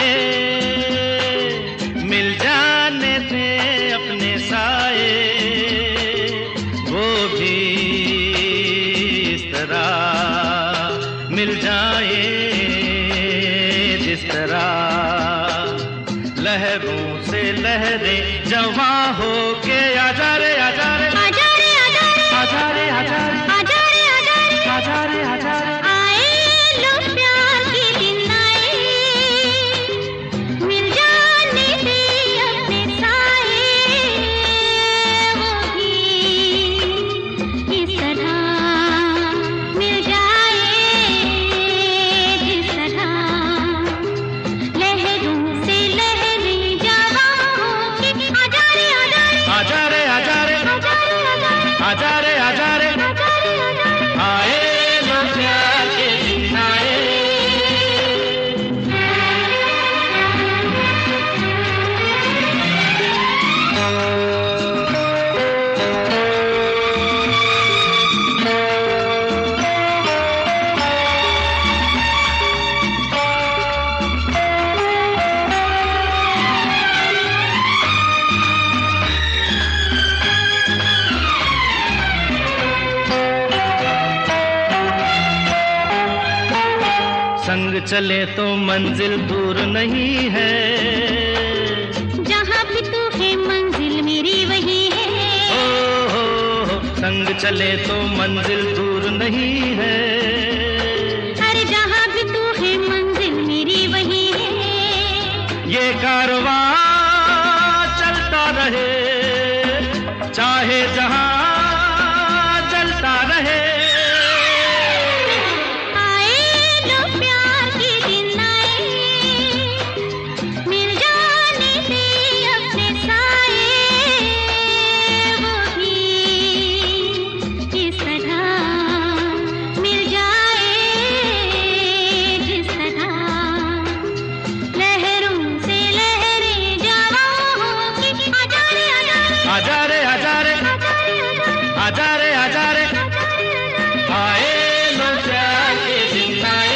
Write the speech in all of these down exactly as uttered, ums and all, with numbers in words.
आए, मिल जाने दे अपने साए, वो भी इस तरह मिल जाए जिस तरह लहरों से लहरे जवां हो के आजा रे आजा रे आजा रे आजा रे आजा रे आजा रे आजा रे आजा रे आजा रे आजा रे आए लो प्यार के दिन आए, मिल जाने दे अपने साए, वो भी इस तरह मिल जाए जिस तरह लहरों से लहरे जवां हो के आजा रे आजा रे आजा रे आजा रे आजा रे आजा रे आजा रे आजा रे आजा रे आजा रे आए लो प्यार के दिन आए। संग चले तो मंजिल दूर नहीं है, जहाँ भी तू है मंजिल मेरी वही है। ओ हो हो संग चले तो मंजिल दूर नहीं है, अरे जहाँ भी तू है मंजिल मेरी वही है। ये कारवां चलता रहे चाहे जहां चलता रहे। आए लो प्यार के दिन आए, मिल जाने दे अपने साए, वो भी इस तरह मिल जाए जिस तरह लहरों से लहरे जवां हो के आजा रे आजा रे आजा रे आजा रे आजा रे आजा रे आए लो प्यार के दिन आए।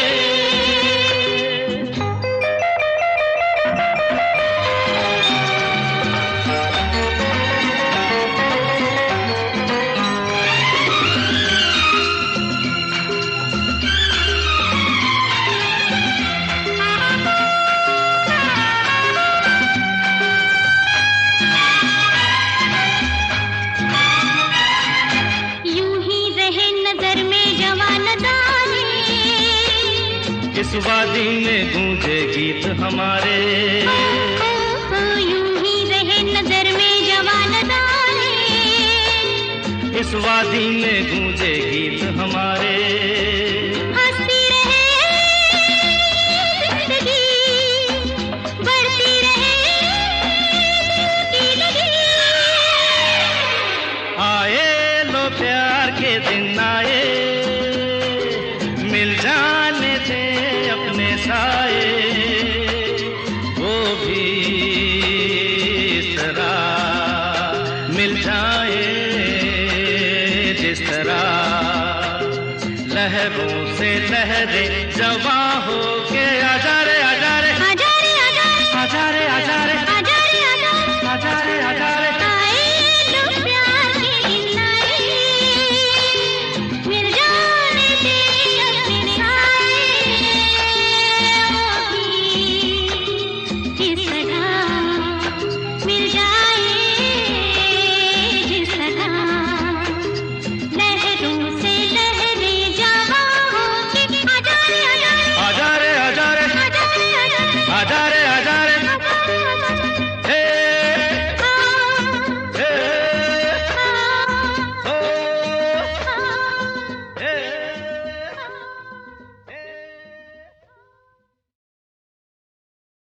यूं ही रहे नजर में जवान दाने, इस वादी में गूंजे गीत हमारे, ओ, ओ, यूं ही रहे नजर में जवान दाने, इस वादी में गूंजे गीत हमारे।